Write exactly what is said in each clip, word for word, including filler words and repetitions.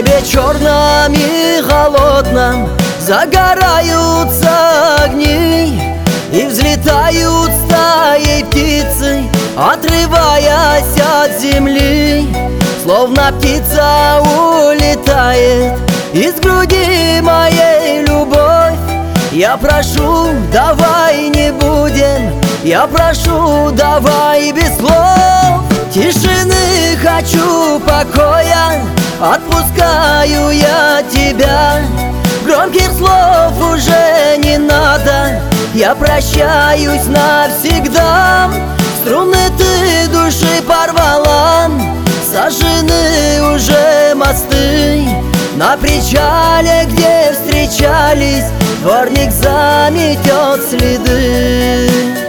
небе черном и холодном загораются огни, и взлетают стаей птицы, отрываясь от земли. Словно птица улетает из груди моей любовь. Я прошу, давай не будем, я прошу, давай без слов. Тишины хочу, покоя, отпускаю я тебя. Громких слов уже не надо, я прощаюсь навсегда. Струны ты души порвала, сожжены уже мосты. На причале, где встречались, дворник заметет следы.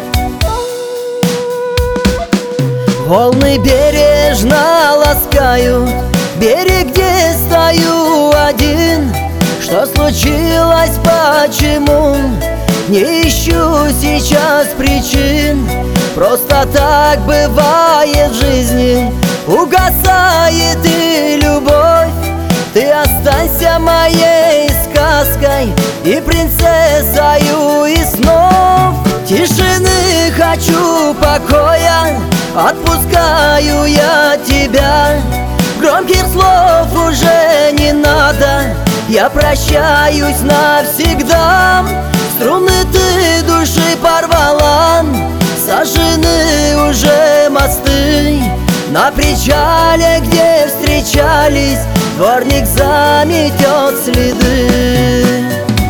Волны бережно ласкают берег, где стою один. Что случилось, почему? Не ищу сейчас причин. Просто так бывает в жизни, угасает и любовь. Ты останься моей сказкой и принцессою из снов. Тишины хочу, покоя, отпускаю я тебя. Громких слов уже не надо, я прощаюсь навсегда. Струны ты души порвала, сожжены уже мосты. На причале, где встречались, дворник заметет следы.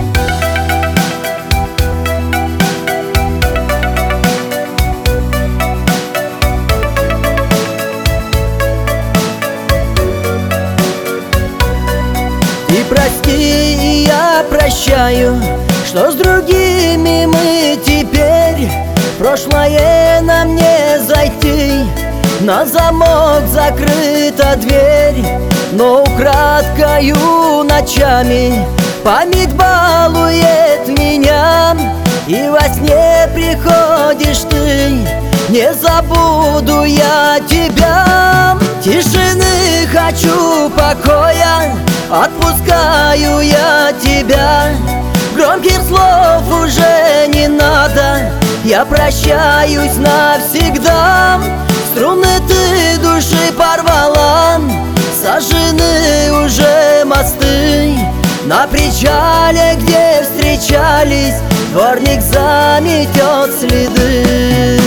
И прости, и я прощаю, что с другими мы теперь. Прошлое нам не зайти, на замок закрыта дверь. Но украдкою ночами память балует меня, и во сне приходишь ты, не забуду я тебя. Тишины хочу, покоя, отпускаю я тебя. Громких слов уже не надо, я прощаюсь навсегда. Струны ты души порвала, сожжены уже мосты. На причале, где встречались, дворник заметет следы.